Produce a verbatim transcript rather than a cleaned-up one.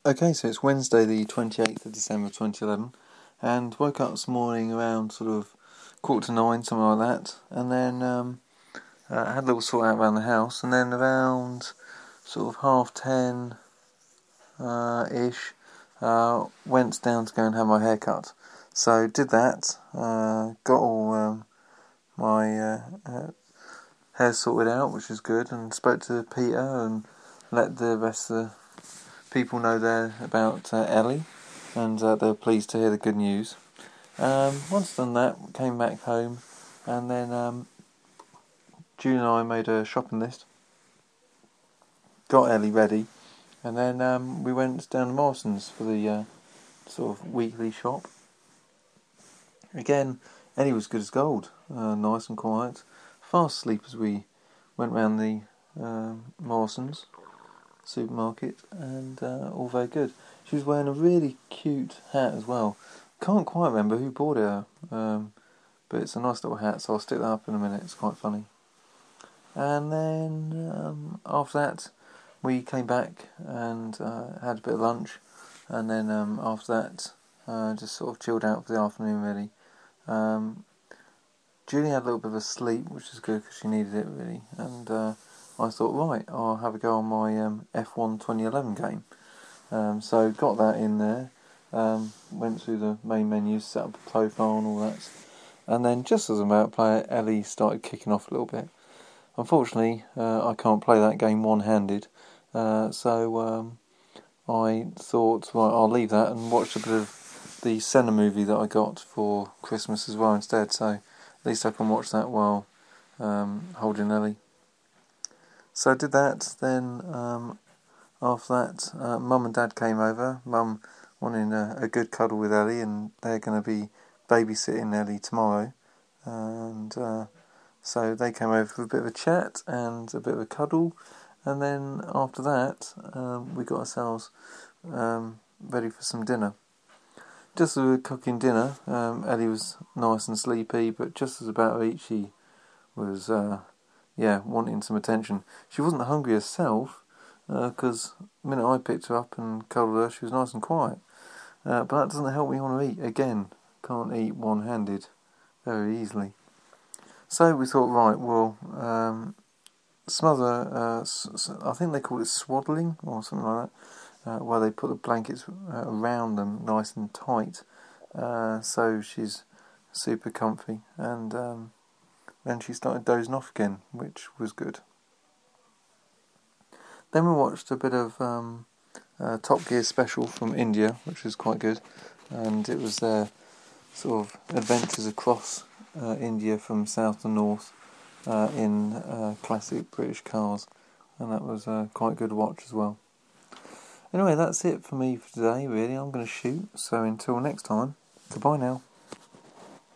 Okay, so it's Wednesday the twenty-eighth of December twenty eleven, and woke up this morning around sort of quarter to nine, something like that, and then um, uh, had a little sort out around the house, and then around sort of half ten uh, ish, uh, went down to go and have my hair cut. So did that, uh, got all um, my uh, uh, hair sorted out, which was good, and spoke to Peter and let the rest of the people know there about uh, Ellie, and uh, they were pleased to hear the good news. Um, once done that, came back home, and then um, June and I made a shopping list, got Ellie ready, and then um, we went down to Morrison's for the uh, sort of weekly shop. Again, Ellie was good as gold, uh, nice and quiet, fast asleep as we went round the uh, Morrison's supermarket, and uh, all very good. She was wearing a really cute hat as well. Can't quite remember who bought it her, um, but it's a nice little hat, so I'll stick that up in a minute. It's quite funny. And then um, after that, we came back and uh, had a bit of lunch, and then um, after that, uh, just sort of chilled out for the afternoon really. Um, Julie had a little bit of a sleep, which is good because she needed it really, and uh, I thought, right, I'll have a go on my um, F one twenty eleven game. Um, so got that in there, um, went through the main menus, set up a profile and all that, and then just as I'm about to play it, Ellie started kicking off a little bit. Unfortunately, uh, I can't play that game one-handed, uh, so um, I thought, right, I'll leave that and watch a bit of the Senna movie that I got for Christmas as well instead, so at least I can watch that while um, holding Ellie. So I did that, then um, after that, uh, Mum and Dad came over. Mum wanting a, a good cuddle with Ellie, and they're going to be babysitting Ellie tomorrow. And uh, so they came over for a bit of a chat and a bit of a cuddle. And then after that, um, we got ourselves um, ready for some dinner. Just as we were cooking dinner, um, Ellie was nice and sleepy, but just as about to eat, she was, uh, yeah, wanting some attention. She wasn't hungry herself, because uh, the minute I picked her up and cuddled her, she was nice and quiet. Uh, but that doesn't help me want to eat. Again, can't eat one-handed very easily. So we thought, right, well, um, smother, uh, s- s- I think they call it swaddling or something like that, uh, where they put the blankets uh, around them nice and tight, uh, so she's super comfy. And um, then she started dozing off again, which was good. Then we watched a bit of um, uh, Top Gear special from India, which was quite good, and it was their sort of adventures across uh, India from south to north uh, in uh, classic British cars, and that was uh, quite good to watch as well. Anyway, that's it for me for today, really. I'm going to shoot, so until next time, goodbye now.